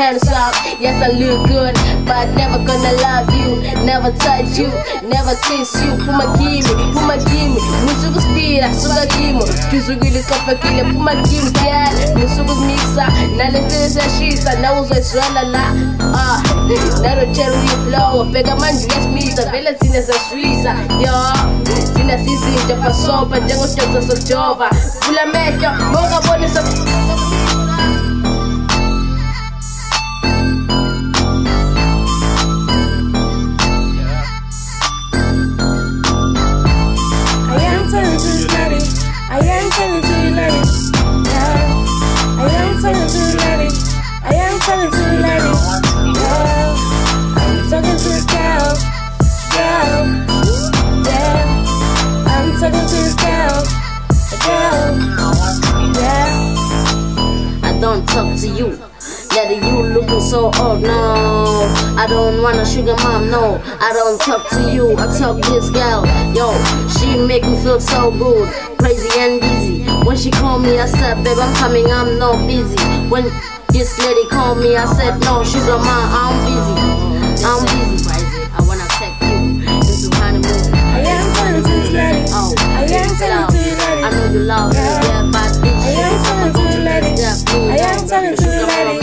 hands up. Yes, I look good, but never gonna love you, never touch you, never kiss you. Puma gimme, musuku spira, suga gimo, kizugili kofakile, puma gimme, girl, musuku mixa, nalenteza shisa, na uzo iswala la, naro cherry flow, pega manju yes misa, vela sina za swisa, yo, sina sisi japa sopa, jango chota so jova, pula mecho, moga boni so. Don't talk to you, that you looking so old, no. I don't wanna sugar mom, no. I don't talk to you, I talk this girl, yo. She make me feel so good, crazy and busy. When she call me, I said, babe, I'm coming, I'm not busy. When this lady called me, I said, no, sugar mom, I'm busy. I'm busy. I wanna take you into honeymoon. I am telling to this lady. Oh, I am telling to you, lady. I know you love me, yeah, but this I am telling to you, lady. I am telling to you, lady.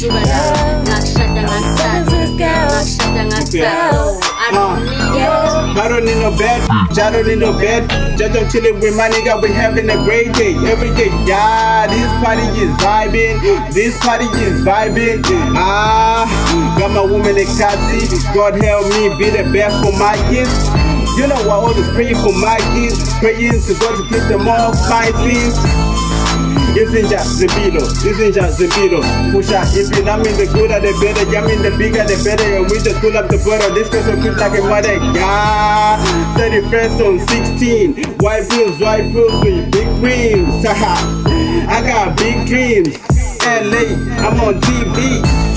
I don't need no bed, I don't need no bed. Just I'm chilling with my nigga, we having a great day, every day. Yeah, this party is vibing, this party is vibing. Got my woman in Kasi, God help me be the best for my kids. You know I always pray for my kids, praying to God to keep them off my feet. Isn't just the beetle. Push out, if you're not in the good or the better, I'm in the bigger the better, and we just pull up the butter. This goes so quick like a mother. Yeah, 31st on 16. White pills with big dreams. I got big dreams. LA, I'm on TV.